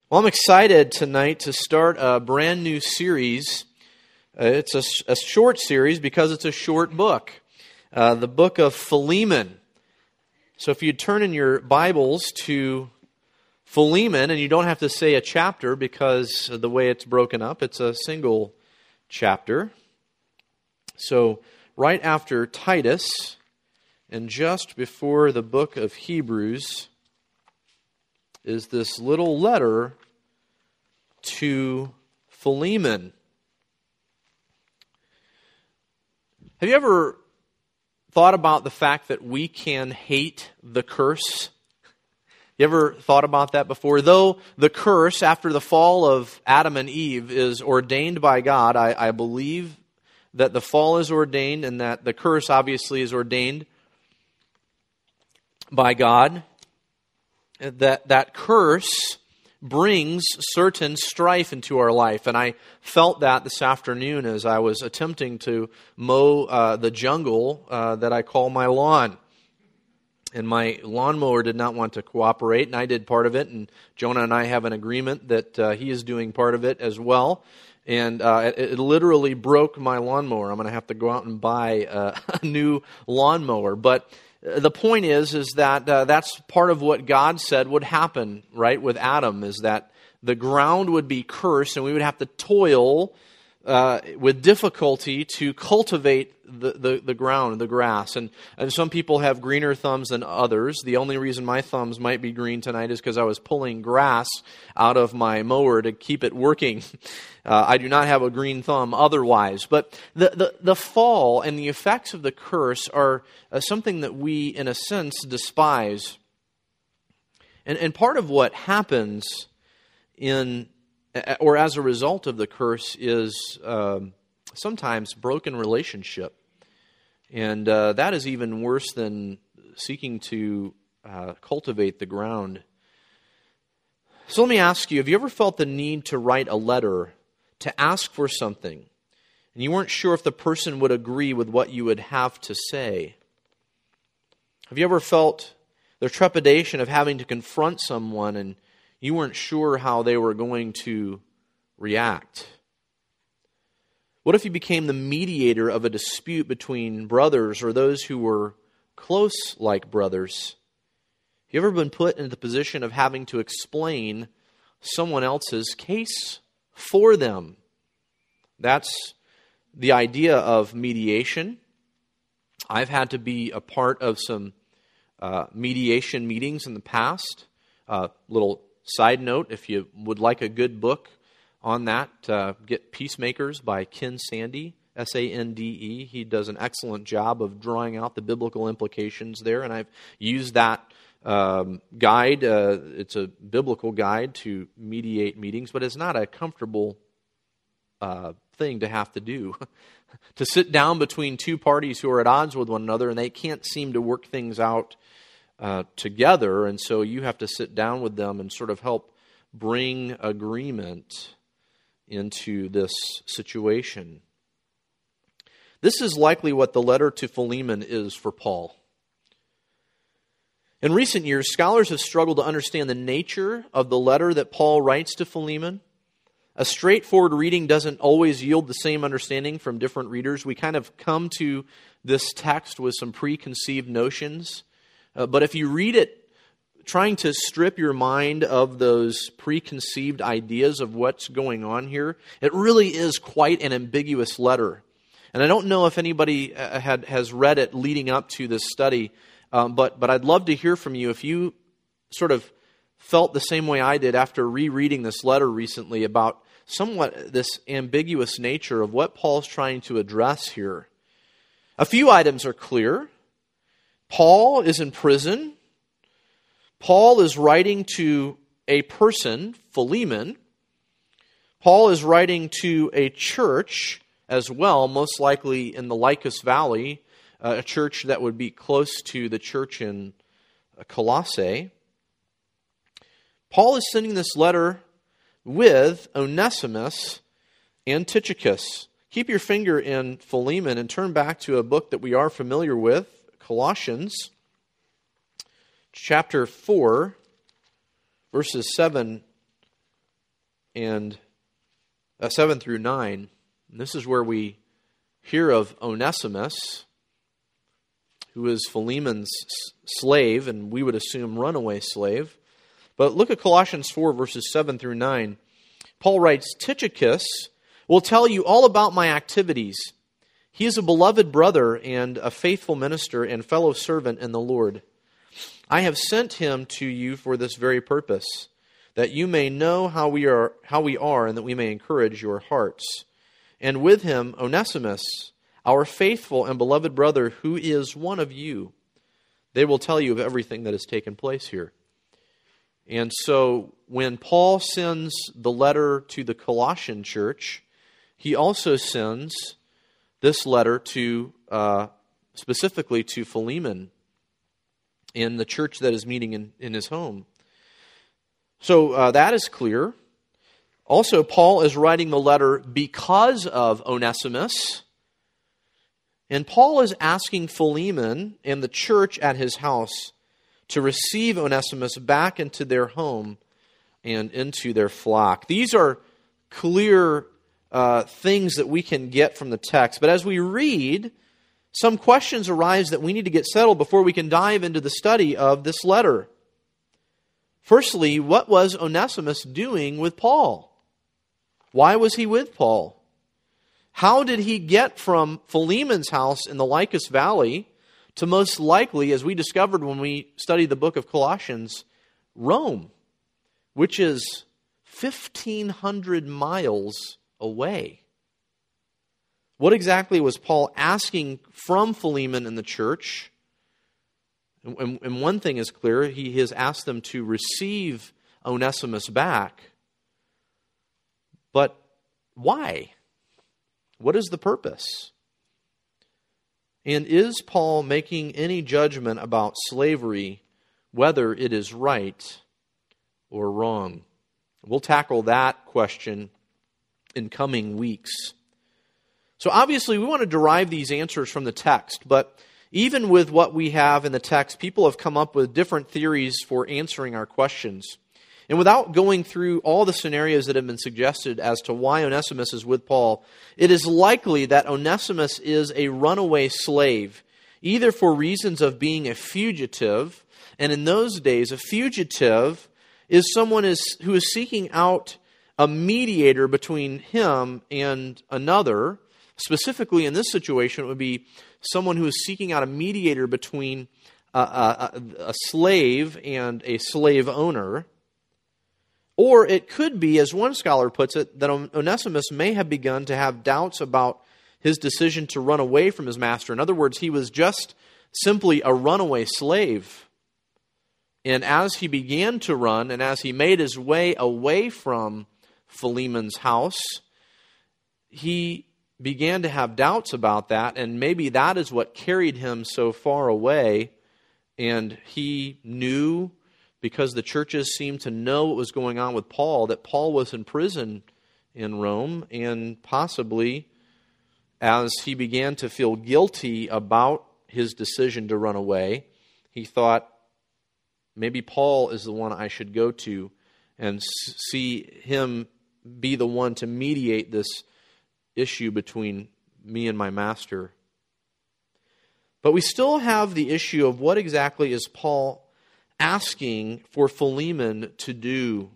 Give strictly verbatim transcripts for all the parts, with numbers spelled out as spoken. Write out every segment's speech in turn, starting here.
Well, I'm excited tonight to start a brand new series. Uh, it's a, a short series because it's a short book, uh, the book of Philemon. So if you turn in your Bibles to Philemon, and you don't have to say a chapter because of the way it's broken up, it's a single chapter. So right after Titus and just before the book of Hebrews is this little letter to Philemon. Have you ever thought about the fact that we can hate the curse? You ever thought about that before? Though the curse after the fall of Adam and Eve is ordained by God, I, I believe that the fall is ordained and that the curse obviously is ordained by God. That that curse brings certain strife into our life. And I felt that this afternoon as I was attempting to mow uh, the jungle uh, that I call my lawn. And my lawnmower did not want to cooperate, and I did part of it. And Jonah and I have an agreement that uh, he is doing part of it as well. And uh, it, it literally broke my lawnmower. I'm going to have to go out and buy uh, a new lawnmower. But the point is, is that uh, that's part of what God said would happen, right, with Adam, is that the ground would be cursed and we would have to toil uh, with difficulty to cultivate the, the, the ground, the grass. And, and some people have greener thumbs than others. The only reason my thumbs might be green tonight is because I was pulling grass out of my mower to keep it working. Uh, I do not have a green thumb otherwise. But the, the, the fall and the effects of the curse are uh, something that we, in a sense, despise. And, and part of what happens in, or as a result of the curse, is um, sometimes broken relationship. And uh, that is even worse than seeking to uh, cultivate the ground. So let me ask you, have you ever felt the need to write a letter to ask for something, and you weren't sure if the person would agree with what you would have to say? Have you ever felt the trepidation of having to confront someone and you weren't sure how they were going to react? What if you became the mediator of a dispute between brothers or those who were close like brothers? Have you ever been put into the position of having to explain someone else's case for them? That's the idea of mediation. I've had to be a part of some uh, mediation meetings in the past. Uh, little side note, if you would like a good book on that, uh, get Peacemakers by Ken Sande, S A N D E. He does an excellent job of drawing out the biblical implications there, and I've used that Um, guide. Uh, it's a biblical guide to mediate meetings, but it's not a comfortable uh, thing to have to do. To sit down between two parties who are at odds with one another and they can't seem to work things out uh, together, and so you have to sit down with them and sort of help bring agreement into this situation. This is likely what the letter to Philemon is for Paul. In recent years, scholars have struggled to understand the nature of the letter that Paul writes to Philemon. A straightforward reading doesn't always yield the same understanding from different readers. We kind of come to this text with some preconceived notions. Uh, but if you read it trying to strip your mind of those preconceived ideas of what's going on here, it really is quite an ambiguous letter. And I don't know if anybody had has read it leading up to this study. Um, but but I'd love to hear from you if you sort of felt the same way I did after rereading this letter recently about somewhat this ambiguous nature of what Paul's trying to address here. A few items are clear. Paul is in prison. Paul is writing to a person, Philemon. Paul is writing to a church as well, most likely in the Lycus Valley, a church that would be close to the church in Colossae. Paul is sending this letter with Onesimus and Tychicus. Keep your finger in Philemon and turn back to a book that we are familiar with, Colossians, chapter four, verses seven and uh, seven through nine. And this is where we hear of Onesimus, who is Philemon's slave, and we would assume runaway slave. But look at Colossians four, verses seven through nine. Paul writes, Tychicus will tell you all about my activities. He is a beloved brother and a faithful minister and fellow servant in the Lord. I have sent him to you for this very purpose, that you may know how we are, how we are, and that we may encourage your hearts. And with him, Onesimus, our faithful and beloved brother, who is one of you. They will tell you of everything that has taken place here. And so when Paul sends the letter to the Colossian church, he also sends this letter to uh, specifically to Philemon in the church that is meeting in, in his home. So uh, that is clear. Also, Paul is writing the letter because of Onesimus. And Paul is asking Philemon and the church at his house to receive Onesimus back into their home and into their flock. These are clear uh, things that we can get from the text. But as we read, some questions arise that we need to get settled before we can dive into the study of this letter. Firstly, what was Onesimus doing with Paul? Why was he with Paul? How did he get from Philemon's house in the Lycus Valley to most likely, as we discovered when we studied the book of Colossians, Rome, which is fifteen hundred miles away? What exactly was Paul asking from Philemon and the church? And, and one thing is clear, he has asked them to receive Onesimus back. But why? What is the purpose? And is Paul making any judgment about slavery, whether it is right or wrong? We'll tackle that question in coming weeks. So obviously we want to derive these answers from the text, but even with what we have in the text, people have come up with different theories for answering our questions. And without going through all the scenarios that have been suggested as to why Onesimus is with Paul, it is likely that Onesimus is a runaway slave, either for reasons of being a fugitive, and in those days, a fugitive is someone is, who is seeking out a mediator between him and another. Specifically in this situation, it would be someone who is seeking out a mediator between a, a, a slave and a slave owner. Or it could be, as one scholar puts it, that Onesimus may have begun to have doubts about his decision to run away from his master. In other words, he was just simply a runaway slave. And as he began to run, and as he made his way away from Philemon's house, he began to have doubts about that, and maybe that is what carried him so far away, and he knew, because the churches seemed to know what was going on with Paul, that Paul was in prison in Rome, and possibly as he began to feel guilty about his decision to run away, he thought, maybe Paul is the one I should go to and see him be the one to mediate this issue between me and my master. But we still have the issue of what exactly is Paul asking for Philemon to do.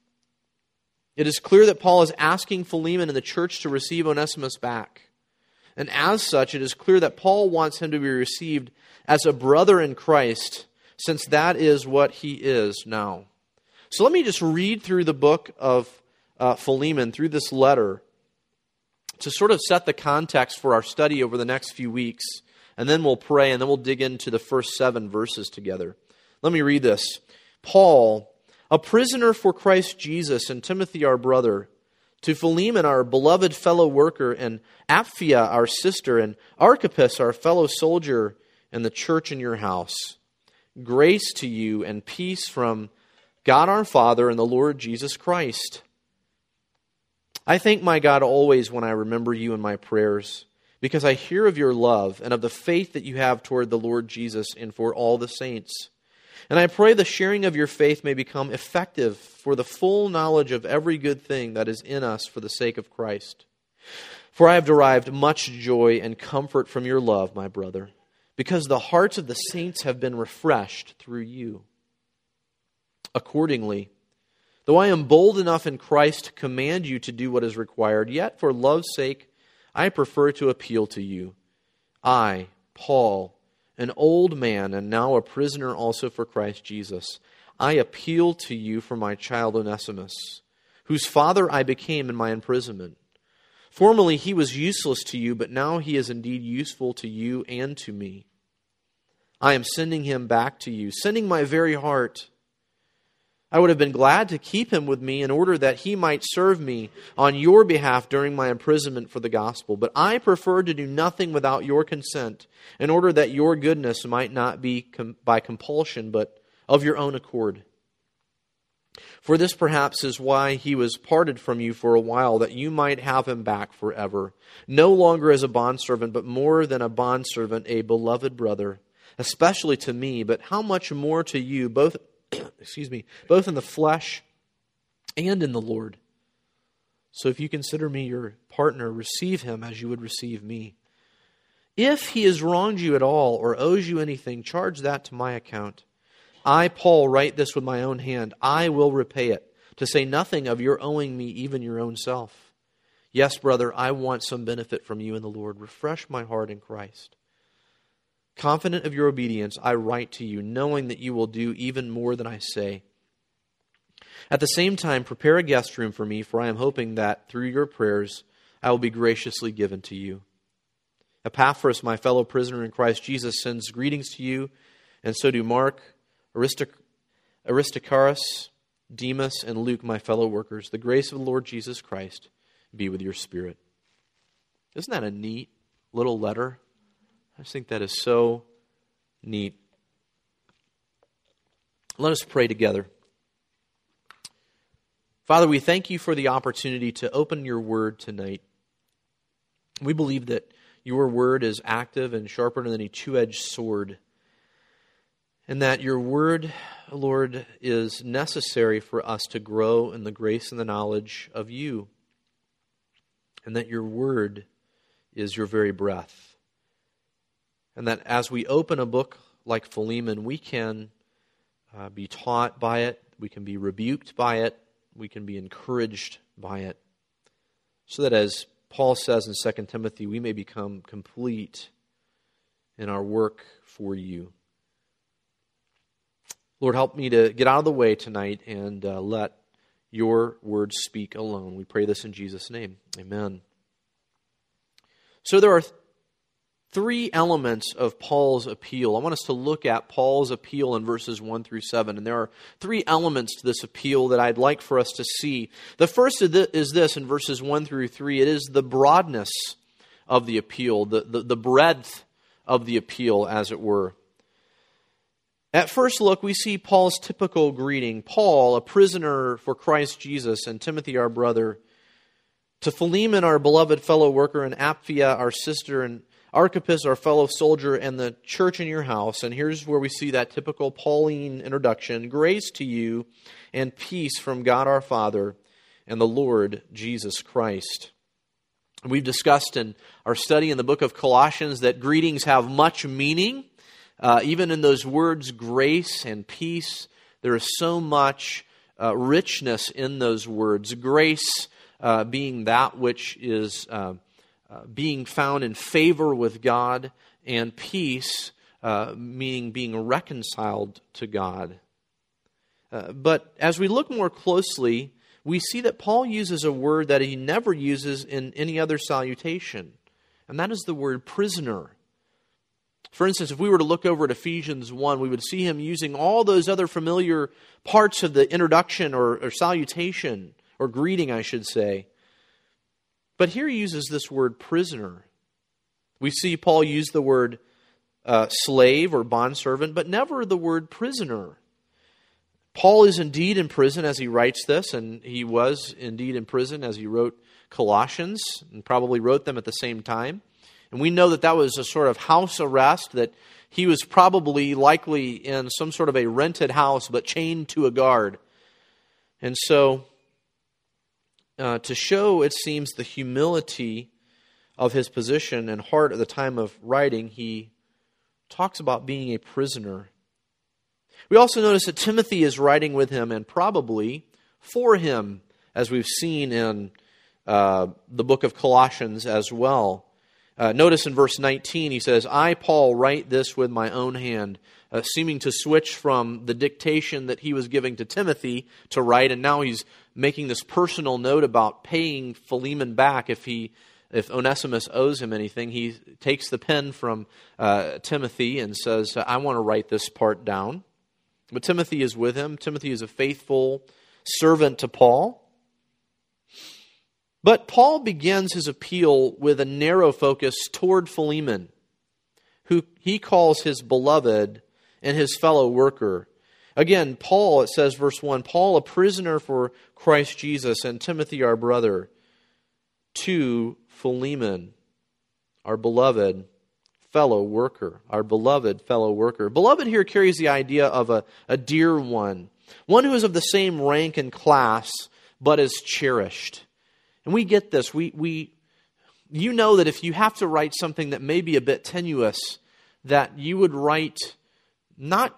It is clear that Paul is asking Philemon and the church to receive Onesimus back. And as such, it is clear that Paul wants him to be received as a brother in Christ, since that is what he is now. So let me just read through the book of uh, Philemon, through this letter, to sort of set the context for our study over the next few weeks. And then we'll pray, and then we'll dig into the first seven verses together. Let me read this. Paul, a prisoner for Christ Jesus, and Timothy our brother, to Philemon our beloved fellow worker, and Apphia our sister, and Archippus our fellow soldier, and the church in your house. Grace to you and peace from God our Father and the Lord Jesus Christ. I thank my God always when I remember you in my prayers, because I hear of your love and of the faith that you have toward the Lord Jesus and for all the saints. And I pray the sharing of your faith may become effective for the full knowledge of every good thing that is in us for the sake of Christ. For I have derived much joy and comfort from your love, my brother, because the hearts of the saints have been refreshed through you. Accordingly, though I am bold enough in Christ to command you to do what is required, yet for love's sake I prefer to appeal to you. I, Paul, an old man and now a prisoner also for Christ Jesus, I appeal to you for my child Onesimus, whose father I became in my imprisonment. Formerly he was useless to you, but now he is indeed useful to you and to me. I am sending him back to you, sending my very heart. I would have been glad to keep him with me in order that he might serve me on your behalf during my imprisonment for the gospel. But I prefer to do nothing without your consent, in order that your goodness might not be com- by compulsion, but of your own accord. For this perhaps is why he was parted from you for a while, that you might have him back forever, no longer as a bondservant, but more than a bondservant, a beloved brother, especially to me, but how much more to you, both excuse me, both in the flesh and in the Lord. So if you consider me your partner, receive him as you would receive me. If he has wronged you at all or owes you anything, charge that to my account. I, Paul, write this with my own hand. I will repay it, to say nothing of your owing me even your own self. Yes, brother, I want some benefit from you in the Lord. Refresh my heart in Christ. Confident of your obedience, I write to you, knowing that you will do even more than I say. At the same time, prepare a guest room for me, for I am hoping that through your prayers I will be graciously given to you. Epaphras, my fellow prisoner in Christ Jesus, sends greetings to you, and so do Mark, Aristoc- Aristarchus, Demas, and Luke, my fellow workers. The grace of the Lord Jesus Christ be with your spirit. Isn't that a neat little letter? I just think that is so neat. Let us pray together. Father, we thank you for the opportunity to open your word tonight. We believe that your word is active and sharper than a two-edged sword, and that your word, Lord, is necessary for us to grow in the grace and the knowledge of you, and that your word is your very breath. And that as we open a book like Philemon, we can uh, be taught by it, we can be rebuked by it, we can be encouraged by it, so that as Paul says in Second Timothy, we may become complete in our work for you. Lord, help me to get out of the way tonight and uh, let your word speak alone. We pray this in Jesus' name. Amen. So there are th- three elements of Paul's appeal. I want us to look at Paul's appeal in verses one through seven. And there are three elements to this appeal that I'd like for us to see. The first is this in verses one through three. It is the broadness of the appeal, the, the, the breadth of the appeal, as it were. At first look, we see Paul's typical greeting. Paul, a prisoner for Christ Jesus, and Timothy, our brother, to Philemon, our beloved fellow worker, and Apphia, our sister, and Archippus, our fellow soldier, and the church in your house. And here's where we see that typical Pauline introduction. Grace to you and peace from God our Father and the Lord Jesus Christ. We've discussed in our study in the book of Colossians that greetings have much meaning. Uh, even in those words, grace and peace, there is so much uh, richness in those words. Grace uh, being that which is uh, uh, being found in favor with God, and peace uh, meaning being reconciled to God. Uh, but as we look more closely, we see that Paul uses a word that he never uses in any other salutation, and that is the word prisoner. For instance, if we were to look over at Ephesians one, we would see him using all those other familiar parts of the introduction or, or salutation, or greeting, I should say. But here he uses this word prisoner. We see Paul use the word uh, slave or bondservant, but never the word prisoner. Paul is indeed in prison as he writes this, and he was indeed in prison as he wrote Colossians, and probably wrote them at the same time. And we know that that was a sort of house arrest, that he was probably likely in some sort of a rented house, but chained to a guard. And so, uh, to show, it seems, the humility of his position and heart at the time of writing, he talks about being a prisoner. We also notice that Timothy is writing with him and probably for him, as we've seen in uh, the book of Colossians as well. Uh, notice in verse nineteen, he says, I, Paul, write this with my own hand, uh, seeming to switch from the dictation that he was giving to Timothy to write, and now he's making this personal note about paying Philemon back if he, if Onesimus owes him anything. He takes the pen from uh, Timothy and says, I want to write this part down. But Timothy is with him. Timothy is a faithful servant to Paul. But Paul begins his appeal with a narrow focus toward Philemon, who he calls his beloved and his fellow worker. Again, Paul, it says, verse one, Paul, a prisoner for Christ Jesus, and Timothy, our brother, to Philemon, our beloved fellow worker, our beloved fellow worker. Beloved here carries the idea of a, a dear one, one who is of the same rank and class, but is cherished. And we get this. We, we, you know that if you have to write something that may be a bit tenuous, that you would write not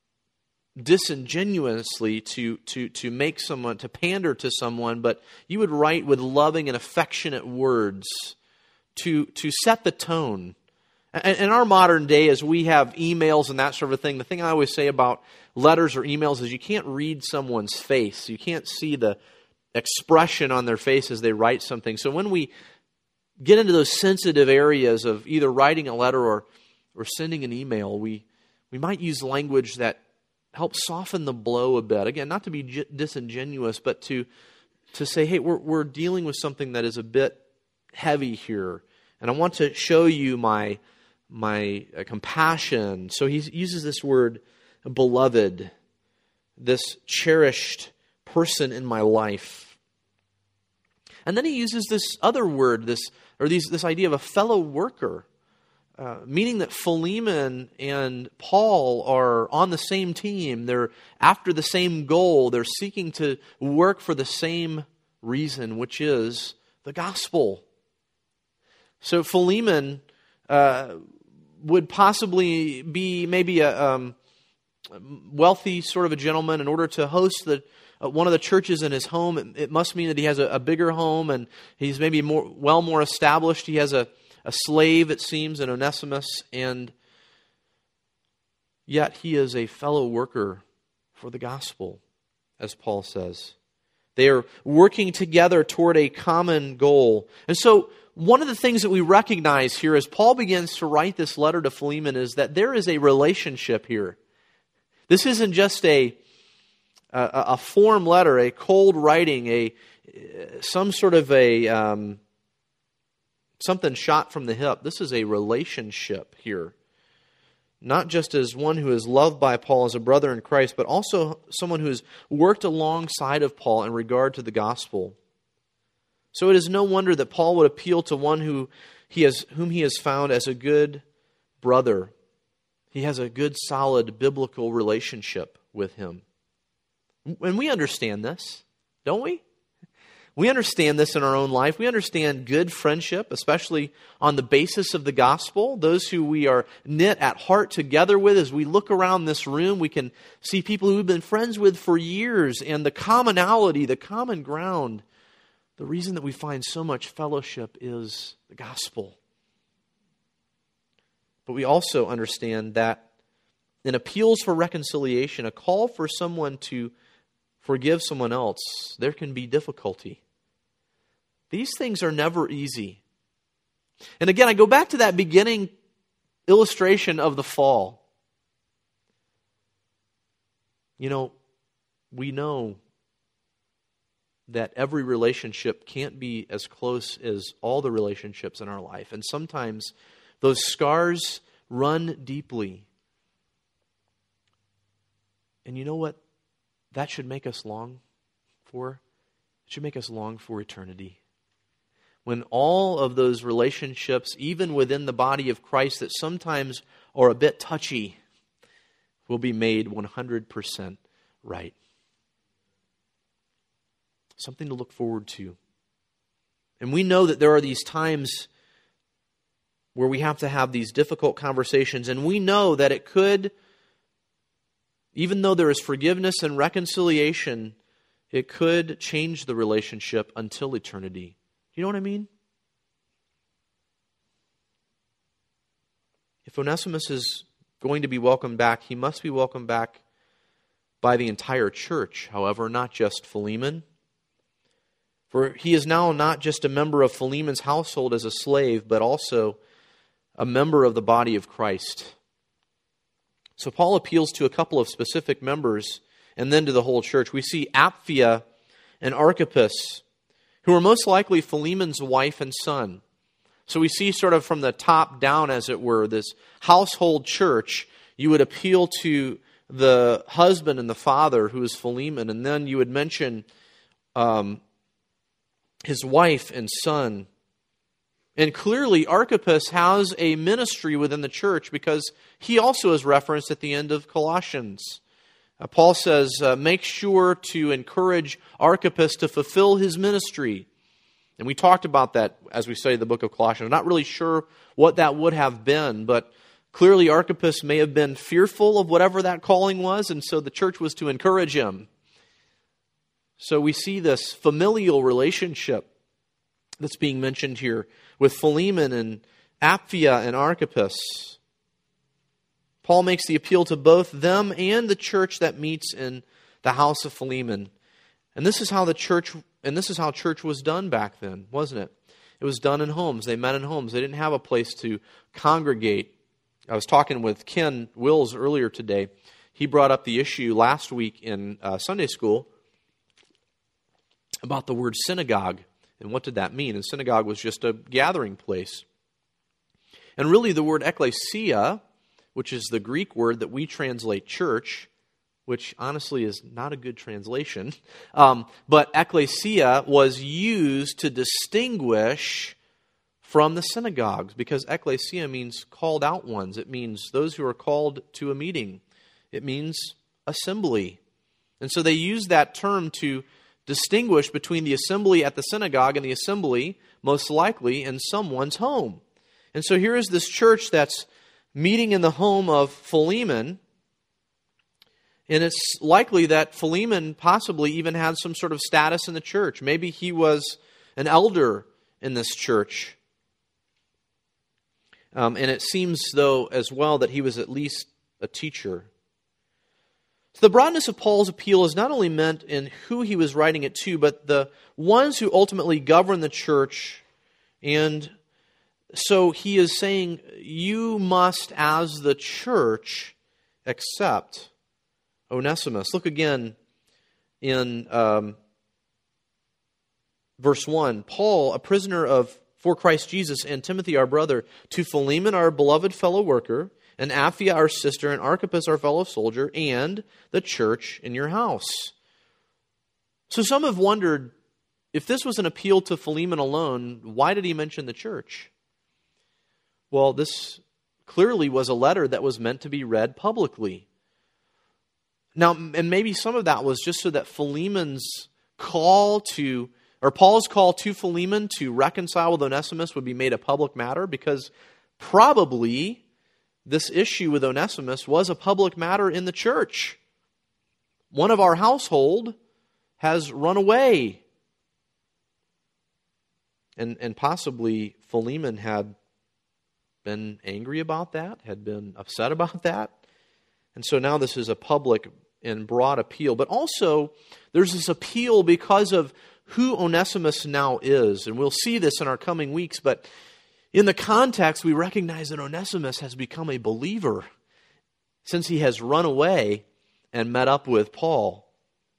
disingenuously to, to, to make someone, to pander to someone, but you would write with loving and affectionate words to, to set the tone. And in our modern day, as we have emails and that sort of thing, the thing I always say about letters or emails is you can't read someone's face. You can't see the expression on their face as they write something. So when we get into those sensitive areas of either writing a letter or, or sending an email, we, we might use language that helps soften the blow a bit. Again, not to be j- disingenuous, but to, to say, hey, we're, we're dealing with something that is a bit heavy here. And I want to show you my, my uh, compassion. So he uses this word, beloved, this cherished person in my life. And then he uses this other word, this or these, this idea of a fellow worker, uh, meaning that Philemon and Paul are on the same team. They're after the same goal. They're seeking to work for the same reason, which is the gospel. So Philemon uh, would possibly be maybe a um, wealthy sort of a gentleman in order to host the Uh, one of the churches in his home. It, it must mean that he has a, a bigger home and he's maybe more well more established. He has a, a slave, it seems, in Onesimus, and yet he is a fellow worker for the gospel, as Paul says. They are working together toward a common goal. And so one of the things that we recognize here as Paul begins to write this letter to Philemon is that there is a relationship here. This isn't just a A, a form letter, a cold writing, a some sort of a um, something shot from the hip. This is a relationship here. Not just as one who is loved by Paul as a brother in Christ, but also someone who has worked alongside of Paul in regard to the gospel. So it is no wonder that Paul would appeal to one who he has, whom he has found as a good brother. He has a good, solid biblical relationship with him. And we understand this, don't we? We understand this in our own life. We understand good friendship, especially on the basis of the gospel. Those who we are knit at heart together with. As we look around this room, we can see people who we've been friends with for years. And the commonality, the common ground, the reason that we find so much fellowship is the gospel. But we also understand that in appeals for reconciliation, a call for someone to forgive someone else, there can be difficulty. These things are never easy. And again, I go back to that beginning illustration of the fall. You know, we know that every relationship can't be as close as all the relationships in our life. And sometimes those scars run deeply. And you know what that should make us long for? It should make us long for eternity. when all of those relationships, even within the body of Christ that sometimes are a bit touchy, will be made one hundred percent right. Something to look forward to. And we know that there are these times where we have to have these difficult conversations, and we know that it could, even though there is forgiveness and reconciliation, it could change the relationship until eternity. You know what I mean? If Onesimus is going to be welcomed back, he must be welcomed back by the entire church, however, not just Philemon. For he is now not just a member of Philemon's household as a slave, but also a member of the body of Christ. So Paul appeals to a couple of specific members and then to the whole church. We see Apphia and Archippus, who are most likely Philemon's wife and son. So we see sort of from the top down, as it were, this household church. You would appeal to the husband and the father, who is Philemon, and then you would mention um, his wife and son. And clearly, Archippus has a ministry within the church because he also is referenced at the end of Colossians. Uh, Paul says, uh, make sure to encourage Archippus to fulfill his ministry. And we talked about that as we studied the book of Colossians. I'm not really sure what that would have been, but clearly Archippus may have been fearful of whatever that calling was, and so the church was to encourage him. So we see this familial relationship that's being mentioned here with Philemon and Apphia and Archippus. Paul makes the appeal to both them and the church that meets in the house of Philemon. And this is how the church and this is how church was done back then, wasn't it? It was done in homes. They met in homes. They didn't have a place to congregate. I was talking with Ken Wills earlier today. He brought up the issue last week in uh, Sunday school about the word synagogue. And what did that mean? And synagogue was just a gathering place. And really the word ekklesia, which is the Greek word that we translate church, which honestly is not a good translation, um, but ekklesia was used to distinguish from the synagogues, because ekklesia means called out ones. It means those who are called to a meeting. It means assembly. And so they use that term to distinguish between the assembly at the synagogue and the assembly, most likely, in someone's home. And so here is this church that's meeting in the home of Philemon, and it's likely that Philemon possibly even had some sort of status in the church. Maybe he was an elder in this church. Um, and it seems, though, as well, that he was at least a teacher. So the broadness of Paul's appeal is not only meant in who he was writing it to, but the ones who ultimately govern the church. And so he is saying, you must, as the church, accept Onesimus. Look again in um, verse one. Paul, a prisoner of for Christ Jesus, and Timothy, our brother, to Philemon, our beloved fellow worker, and Apphia, our sister, and Archippus, our fellow soldier, and the church in your house. So some have wondered, if this was an appeal to Philemon alone, why did he mention the church? Well, this clearly was a letter that was meant to be read publicly. Now, and maybe some of that was just so that Philemon's call to, or Paul's call to Philemon to reconcile with Onesimus would be made a public matter, because probably this issue with Onesimus was a public matter in the church. One of our household has run away. And, and possibly Philemon had been angry about that, had been upset about that. And so now this is a public and broad appeal. But also, there's this appeal because of who Onesimus now is. And we'll see this in our coming weeks, but in the context, we recognize that Onesimus has become a believer since he has run away and met up with Paul.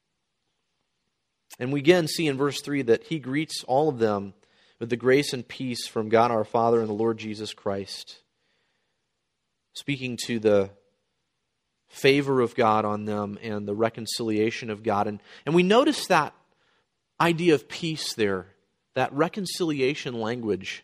And we again see in verse three that he greets all of them with the grace and peace from God our Father and the Lord Jesus Christ, speaking to the favor of God on them and the reconciliation of God. And, and we notice that idea of peace there that reconciliation language,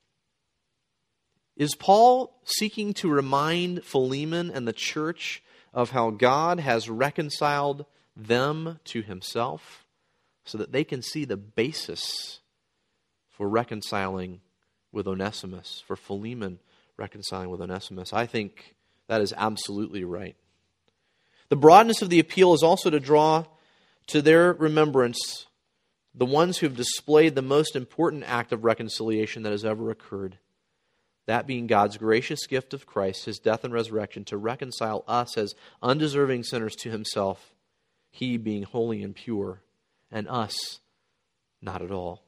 is Paul seeking to remind Philemon and the church of how God has reconciled them to himself so that they can see the basis for reconciling with Onesimus, for Philemon reconciling with Onesimus? I think that is absolutely right. The broadness of the appeal is also to draw to their remembrance the ones who have displayed the most important act of reconciliation that has ever occurred. That being God's gracious gift of Christ, his death and resurrection, to reconcile us as undeserving sinners to himself, he being holy and pure, and us not at all.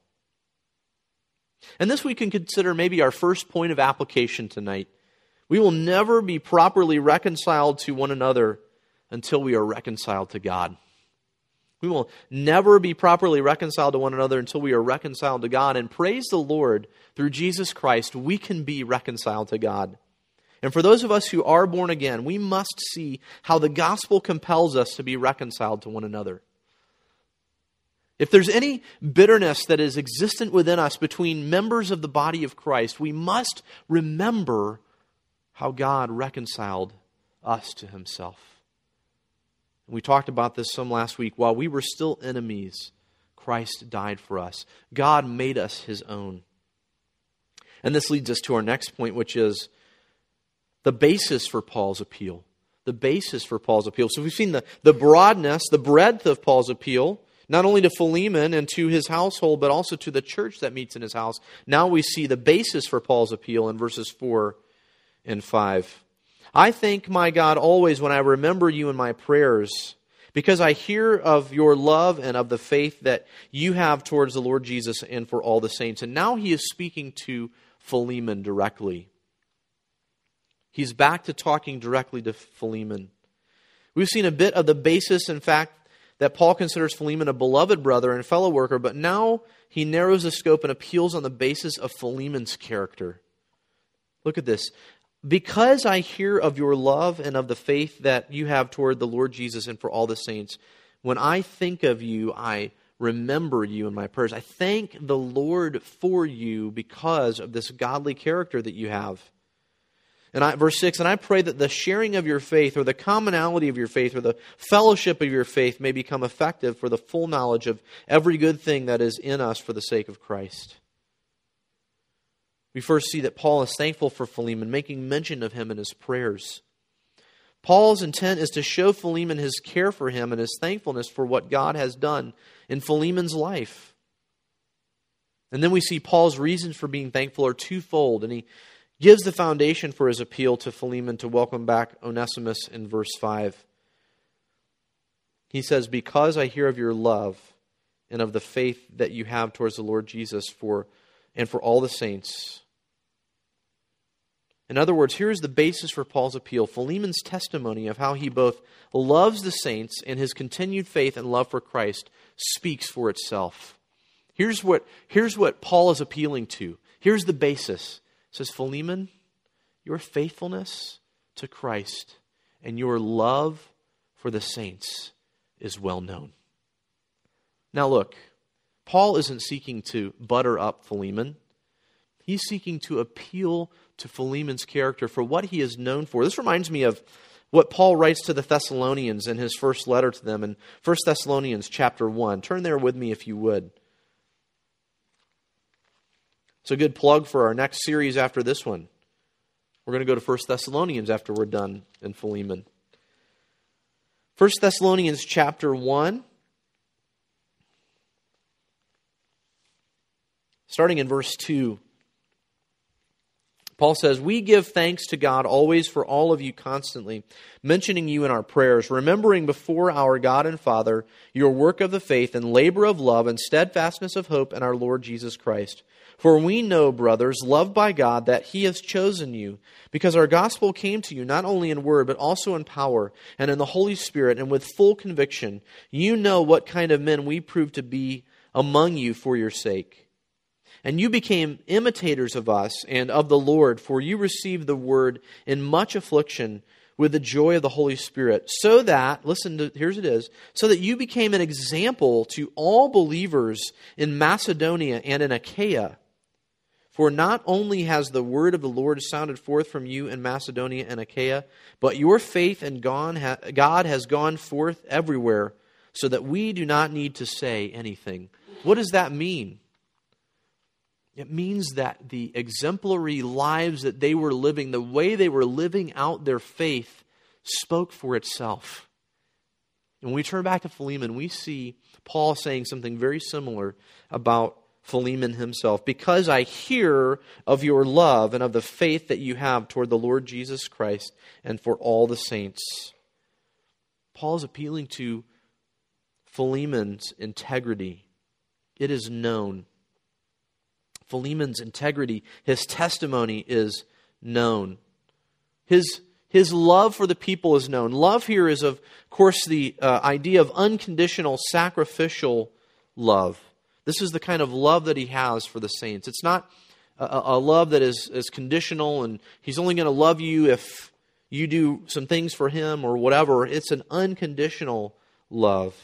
And this we can consider maybe our first point of application tonight. We will never be properly reconciled to one another until we are reconciled to God. We will never be properly reconciled to one another until we are reconciled to God. And praise the Lord, through Jesus Christ, we can be reconciled to God. And for those of us who are born again, we must see how the gospel compels us to be reconciled to one another. If there's any bitterness that is existent within us between members of the body of Christ, we must remember how God reconciled us to himself. We talked about this some last week. While we were still enemies, Christ died for us. God made us his own. And this leads us to our next point, which is the basis for Paul's appeal. The basis for Paul's appeal. So we've seen the, the broadness, the breadth of Paul's appeal, not only to Philemon and to his household, but also to the church that meets in his house. Now we see the basis for Paul's appeal in verses four and five. I thank my God always when I remember you in my prayers, because I hear of your love and of the faith that you have towards the Lord Jesus and for all the saints. And now he is speaking to Philemon directly. He's back to talking directly to Philemon. We've seen a bit of the basis, in fact, that Paul considers Philemon a beloved brother and fellow worker, but now he narrows the scope and appeals on the basis of Philemon's character. Look at this. Because I hear of your love and of the faith that you have toward the Lord Jesus and for all the saints, when I think of you, I remember you in my prayers. I thank the Lord for you because of this godly character that you have. And I, verse six, and I pray that the sharing of your faith, or the commonality of your faith, or the fellowship of your faith may become effective for the full knowledge of every good thing that is in us for the sake of Christ. We first see that Paul is thankful for Philemon, making mention of him in his prayers. Paul's intent is to show Philemon his care for him and his thankfulness for what God has done in Philemon's life. And then we see Paul's reasons for being thankful are twofold, and he gives the foundation for his appeal to Philemon to welcome back Onesimus in verse five. He says, because I hear of your love and of the faith that you have towards the Lord Jesus for and for all the saints. In other words, here is the basis for Paul's appeal. Philemon's testimony of how he both loves the saints and his continued faith and love for Christ speaks for itself. Here's what, here's what Paul is appealing to. Here's the basis. It says, Philemon, your faithfulness to Christ and your love for the saints is well known. Now look, Paul isn't seeking to butter up Philemon. He's seeking to appeal to Philemon's character for what he is known for. This reminds me of what Paul writes to the Thessalonians in his first letter to them in First Thessalonians chapter one. Turn there with me if you would. It's a good plug for our next series after this one. We're going to go to First Thessalonians after we're done in Philemon. First Thessalonians chapter one, starting in verse two. Paul says, we give thanks to God always for all of you constantly, mentioning you in our prayers, remembering before our God and Father your work of the faith and labor of love and steadfastness of hope in our Lord Jesus Christ. For we know, brothers, loved by God, that He has chosen you, because our gospel came to you not only in word, but also in power and in the Holy Spirit and with full conviction. You know what kind of men we proved to be among you for your sake. And you became imitators of us and of the Lord, for you received the word in much affliction with the joy of the Holy Spirit, so that, listen to, here's it is, so that you became an example to all believers in Macedonia and in Achaia. For not only has the word of the Lord sounded forth from you in Macedonia and Achaia, but your faith in God has gone forth everywhere, so that we do not need to say anything. What does that mean? It means that the exemplary lives that they were living, the way they were living out their faith, spoke for itself. And when we turn back to Philemon, we see Paul saying something very similar about Philemon himself. Because I hear of your love and of the faith that you have toward the Lord Jesus Christ and for all the saints. Paul is appealing to Philemon's integrity. It is known. Philemon's integrity, his testimony is known. His, his love for the people is known. Love here is, of course, the uh, idea of unconditional, sacrificial love. This is the kind of love that he has for the saints. It's not a, a love that is, is conditional and he's only going to love you if you do some things for him or whatever. It's an unconditional love.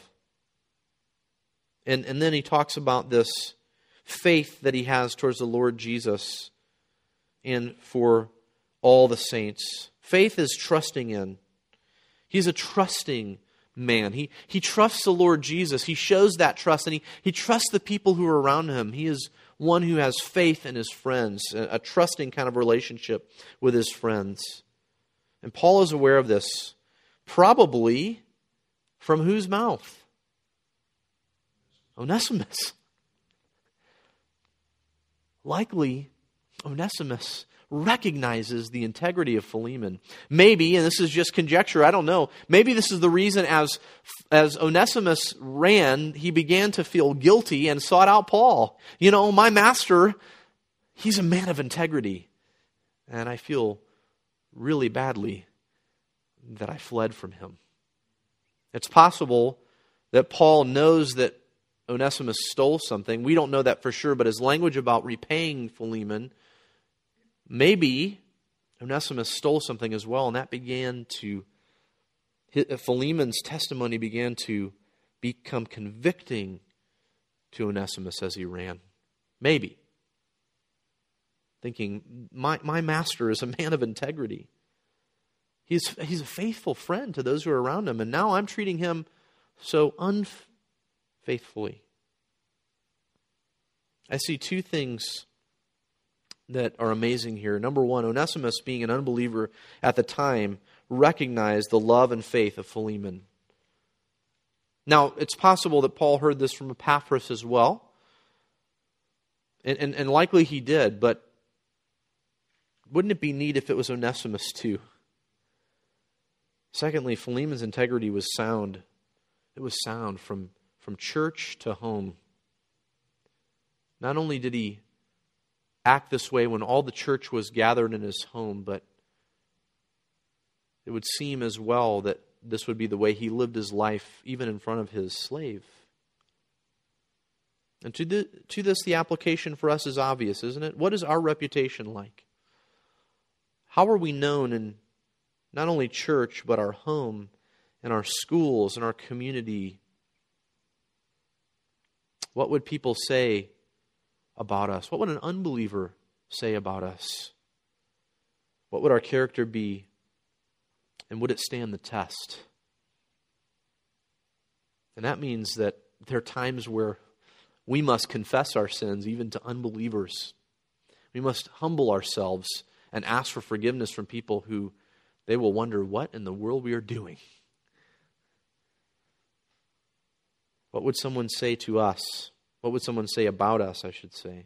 And, and then he talks about this faith that he has towards the Lord Jesus and for all the saints. Faith is trusting in. He's a trusting man. He, he trusts the Lord Jesus. He shows that trust, and he, he trusts the people who are around him. He is one who has faith in his friends, a, a trusting kind of relationship with his friends. And Paul is aware of this, probably from whose mouth? Onesimus. Likely, Onesimus recognizes the integrity of Philemon. Maybe, and this is just conjecture, I don't know, maybe this is the reason as, as Onesimus ran, he began to feel guilty and sought out Paul. You know, my master, he's a man of integrity. And I feel really badly that I fled from him. It's possible that Paul knows that Onesimus stole something. We don't know that for sure, but his language about repaying Philemon, maybe Onesimus stole something as well, and that began to, Philemon's testimony began to become convicting to Onesimus as he ran. Maybe. Thinking, my, my master is a man of integrity. He's, he's a faithful friend to those who are around him, and now I'm treating him so unfaithfully. Faithfully. I see two things that are amazing here. Number one, Onesimus, being an unbeliever at the time, recognized the love and faith of Philemon. Now, it's possible that Paul heard this from Epaphras as well, and, and, and likely he did, but wouldn't it be neat if it was Onesimus too? Secondly, Philemon's integrity was sound. It was sound from From church to home. Not only did he act this way when all the church was gathered in his home, but it would seem as well that this would be the way he lived his life even in front of his slave. And to, the, to this, the application for us is obvious, isn't it? What is our reputation like? How are we known in not only church, but our home and our schools and our community? What would people say about us? What would an unbeliever say about us? What would our character be? And would it stand the test? And that means that there are times where we must confess our sins even to unbelievers. We must humble ourselves and ask for forgiveness from people who they will wonder what in the world we are doing. What would someone say to us? What would someone say about us, I should say?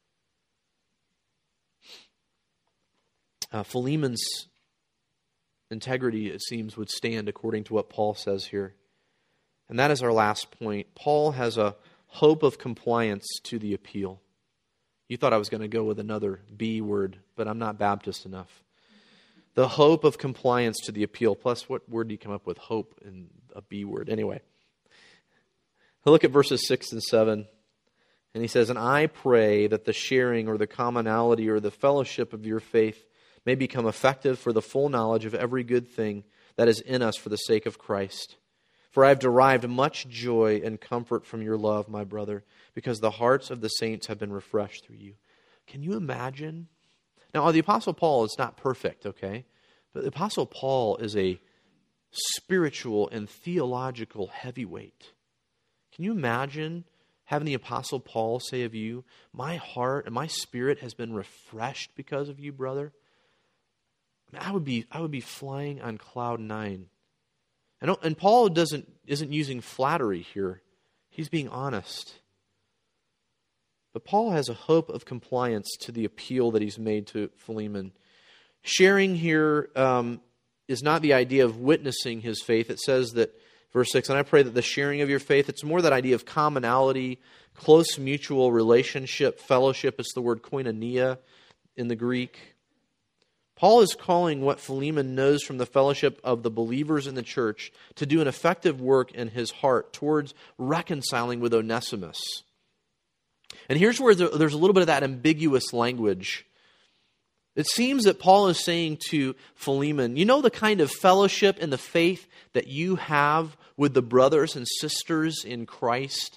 Uh, Philemon's integrity, it seems, would stand according to what Paul says here. And that is our last point. Paul has a hope of compliance to the appeal. You thought I was going to go with another B word, but I'm not Baptist enough. The hope of compliance to the appeal. Plus, what word do you come up with? Hope and a B word. Anyway. Look at verses six and seven. And he says, "And I pray that the sharing or the commonality or the fellowship of your faith may become effective for the full knowledge of every good thing that is in us for the sake of Christ. For I have derived much joy and comfort from your love, my brother, because the hearts of the saints have been refreshed through you. Can you imagine? Now, the Apostle Paul is not perfect, okay? But the Apostle Paul is a spiritual and theological heavyweight. Can you imagine having the Apostle Paul say of you, my heart and my spirit has been refreshed because of you, brother? I mean, I would be, I would be flying on cloud nine. And, and Paul doesn't isn't using flattery here. He's being honest. But Paul has a hope of compliance to the appeal that he's made to Philemon. Sharing here um, is not the idea of witnessing his faith. It says that, verse six, and I pray that the sharing of your faith, it's more that idea of commonality, close mutual relationship, fellowship. It's the word koinonia in the Greek. Paul is calling what Philemon knows from the fellowship of the believers in the church to do an effective work in his heart towards reconciling with Onesimus. And here's where there's a little bit of that ambiguous language. It seems that Paul is saying to Philemon, you know the kind of fellowship in the faith that you have with the brothers and sisters in Christ?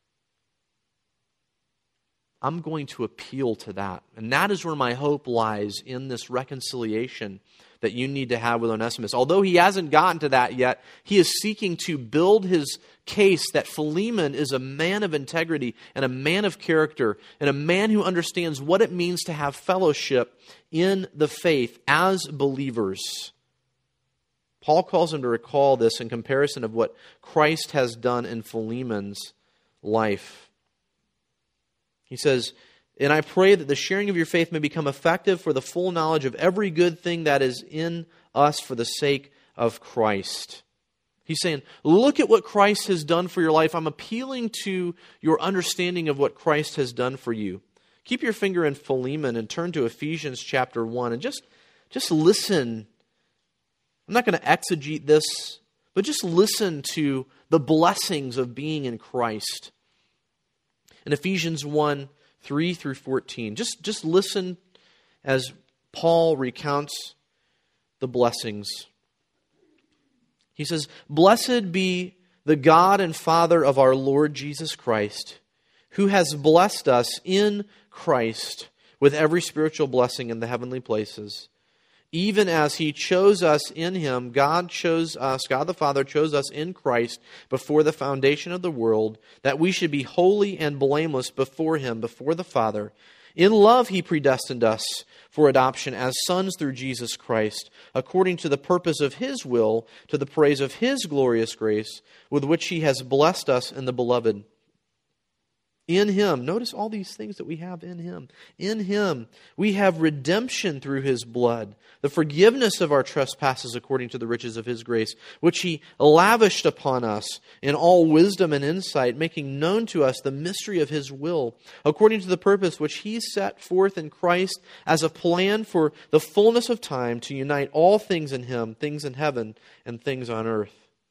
I'm going to appeal to that. And that is where my hope lies, in this reconciliation that you need to have with Onesimus. Although he hasn't gotten to that yet, he is seeking to build his case that Philemon is a man of integrity and a man of character and a man who understands what it means to have fellowship in the faith as believers. Paul calls him to recall this in comparison of what Christ has done in Philemon's life. He says, and I pray that the sharing of your faith may become effective for the full knowledge of every good thing that is in us for the sake of Christ. He's saying, look at what Christ has done for your life. I'm appealing to your understanding of what Christ has done for you. Keep your finger in Philemon and turn to Ephesians chapter one and just, just listen. I'm not going to exegete this, but just listen to the blessings of being in Christ. In Ephesians one, three through fourteen, just, just listen as Paul recounts the blessings. He says, blessed be the God and Father of our Lord Jesus Christ, who has blessed us in Christ with every spiritual blessing in the heavenly places. Even as He chose us in Him, God chose us, God the Father chose us in Christ before the foundation of the world, that we should be holy and blameless before Him, before the Father. In love He predestined us for adoption as sons through Jesus Christ, according to the purpose of His will, to the praise of His glorious grace, with which He has blessed us in the Beloved. In Him, notice all these things that we have in Him. In Him, we have redemption through His blood, the forgiveness of our trespasses according to the riches of His grace, which He lavished upon us in all wisdom and insight, making known to us the mystery of His will, according to the purpose which He set forth in Christ as a plan for the fullness of time to unite all things in Him, things in heaven and things on earth.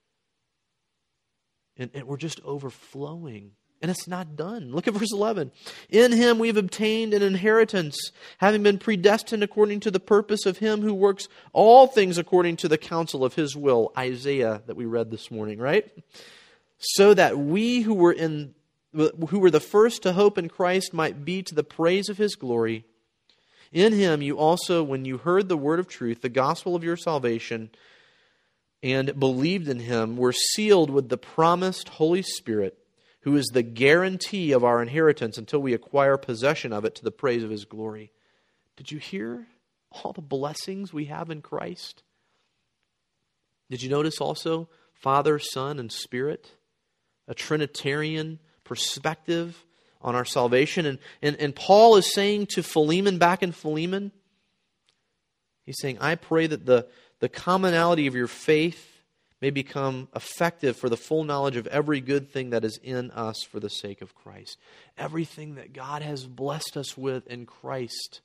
And, and we're just overflowing. And it's not done. Look at verse eleven. In Him we have obtained an inheritance, having been predestined according to the purpose of Him who works all things according to the counsel of His will. Isaiah that we read this morning, right? So that we who were in who were the first to hope in Christ might be to the praise of His glory. In Him you also, when you heard the word of truth, the gospel of your salvation, and believed in Him, were sealed with the promised Holy Spirit, who is the guarantee of our inheritance until we acquire possession of it to the praise of His glory. Did you hear all the blessings we have in Christ? Did you notice also Father, Son, and Spirit? A Trinitarian perspective on our salvation. And, and, and Paul is saying to Philemon, back in Philemon, he's saying, I pray that the, the commonality of your faith may become effective for the full knowledge of every good thing that is in us for the sake of Christ. Everything that God has blessed us with in Christ.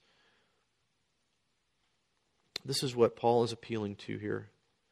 This is what Paul is appealing to here.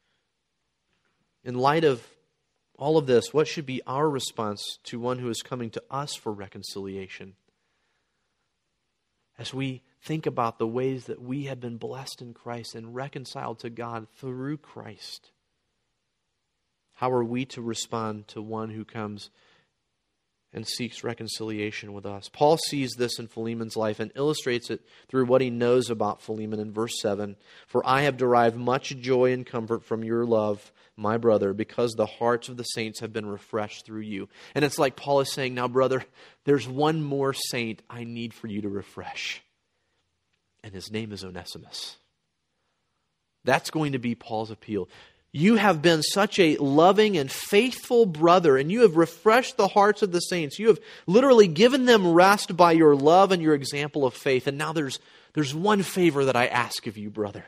In light of all of this, what should be our response to one who is coming to us for reconciliation? as we think about the ways that we have been blessed in Christ and reconciled to God through Christ, how are we to respond to one who comes and seeks reconciliation with us? Paul sees this in Philemon's life and illustrates it through what he knows about Philemon in verse seven. For I have derived much joy and comfort from your love, my brother, because the hearts of the saints have been refreshed through you. And it's like Paul is saying, now brother, there's one more saint I need for you to refresh. And his name is Onesimus. That's going to be Paul's appeal. You have been such a loving and faithful brother, and you have refreshed the hearts of the saints. You have literally given them rest by your love and your example of faith. And now there's, there's one favor that I ask of you, brother.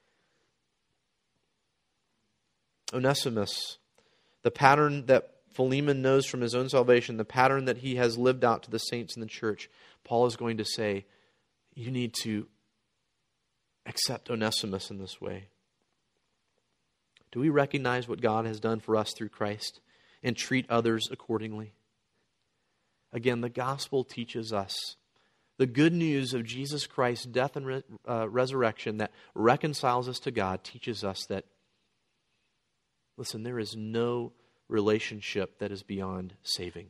Onesimus, the pattern that Philemon knows from his own salvation, the pattern that he has lived out to the saints in the church, Paul is going to say, you need to accept Onesimus in this way. Do we recognize what God has done for us through Christ and treat others accordingly? Again, the gospel teaches us the good news of Jesus Christ's death and re- uh, resurrection that reconciles us to God teaches us that, listen, there is no relationship that is beyond saving.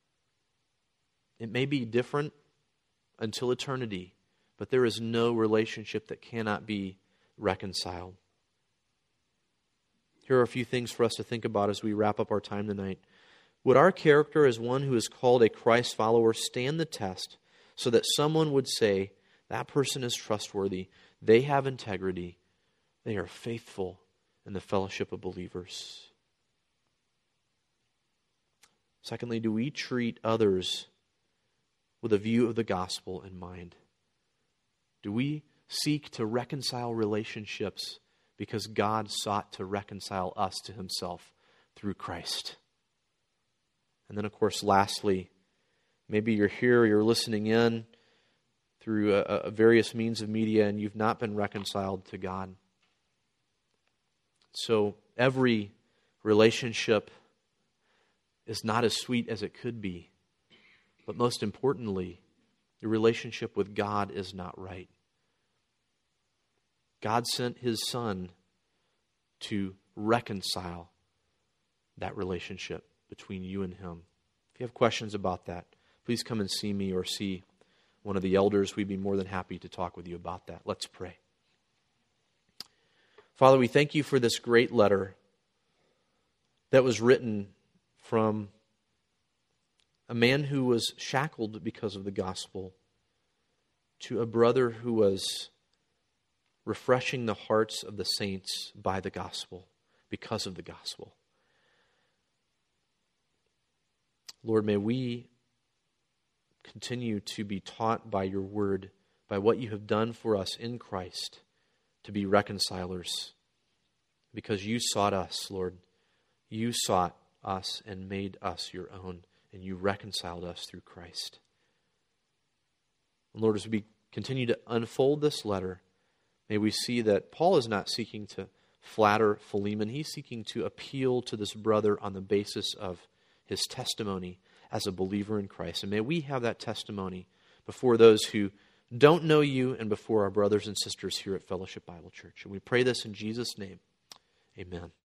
It may be different until eternity, but there is no relationship that cannot be reconciled. Here are a few things for us to think about as we wrap up our time tonight. Would our character as one who is called a Christ follower stand the test so that someone would say, that person is trustworthy, they have integrity, they are faithful in the fellowship of believers? Secondly, do we treat others with a view of the gospel in mind? Do we seek to reconcile relationships because God sought to reconcile us to Himself through Christ? And then, of course, lastly, maybe you're here, you're listening in through a, a various means of media, and you've not been reconciled to God. So every relationship is not as sweet as it could be. But most importantly, the relationship with God is not right. God sent His Son to reconcile that relationship between you and Him. If you have questions about that, please come and see me or see one of the elders. We'd be more than happy to talk with you about that. Let's pray. Father, we thank you for this great letter that was written from a man who was shackled because of the gospel to a brother who was refreshing the hearts of the saints by the gospel, because of the gospel. Lord, may we continue to be taught by your word, by what you have done for us in Christ, to be reconcilers, because you sought us, Lord. You sought us and made us your own, and you reconciled us through Christ. And Lord, as we continue to unfold this letter, may we see that Paul is not seeking to flatter Philemon. He's seeking to appeal to this brother on the basis of his testimony as a believer in Christ. And may we have that testimony before those who don't know you and before our brothers and sisters here at Fellowship Bible Church. And we pray this in Jesus' name. Amen.